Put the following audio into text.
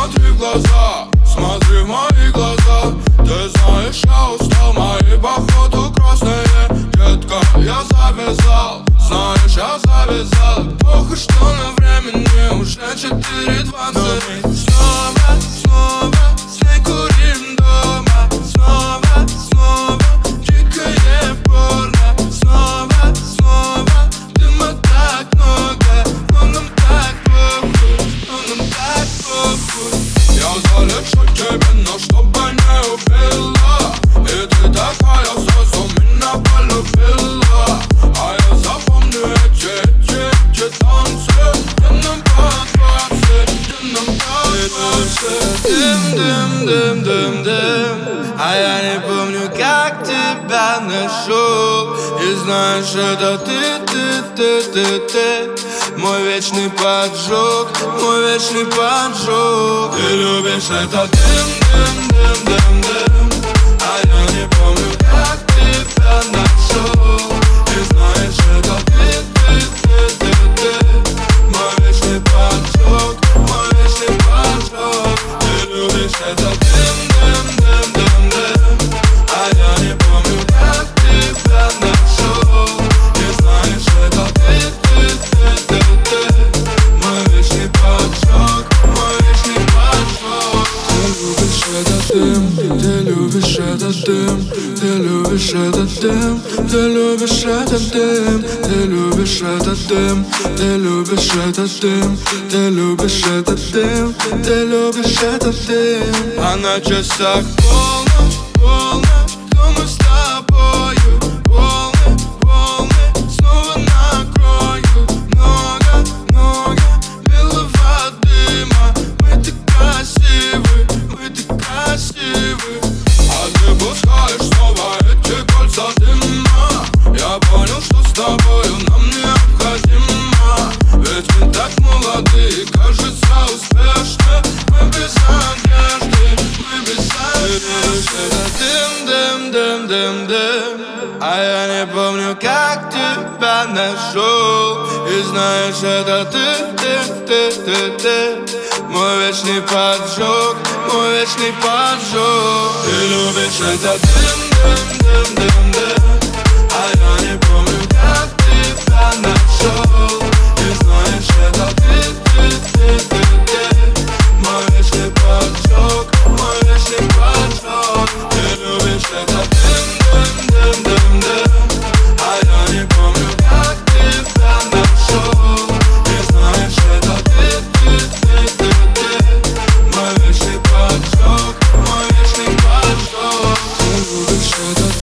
смотри в глаза, смотри в мои глаза. Ты знаешь, я устал, мои походу красные. Детка, я завязал, знаешь, я завязал. Плохо, что на времени уже 4:20. Снова, снова, все курим дома. Снова, снова, дикое порно. Снова, снова, дыма так много. Но нам так похуй, но нам так похуй. Я залечу тебе, но чтобы не убила. И ты такая сразу меня полюбила. А я запомню эти танцы. Где нам по 20, где нам по 20. Дым, дым, дым, дым, дым. А я не помню, как тебя нашел. И знаешь, это ты. Мой вечный поджог, мой вечный поджог. Ты любишь это дым, дым, дым, дым, дым. А я не помню, как тебя нашел. И знаешь, это ты. Мой вечный поджог, мой вечный поджог. Ты любишь это дым, дым, дым, дым, дым. А я не помню, как тебя нашел. И знаешь, это ты. Мой вечный поджог, мой вечный поджог. Ты любишь этот дым, ты любишь этот дым, ты любишь этот дым, ты любишь этот дым, ты любишь этот дым, ты любишь этот дым, ты любишь этот дым. А на часах полночь, кто мы с тобою? Волны снова накроют. Много белого дыма. Мы так красивы. А ты пускаешь снова эти кольца дыма. Я понял, что с тобою нам необходимо. Ведь мы так молоды, кажется, успешны. Мы без одежды, мы без одежды. Дым, дым, дым, дым, дым. А я не помню, как тебя нашел. И знаешь, это ты. Мой вечный поджог, мой вечный поджог. Ты любишь это дым, дым, дым, дым, дым. А я не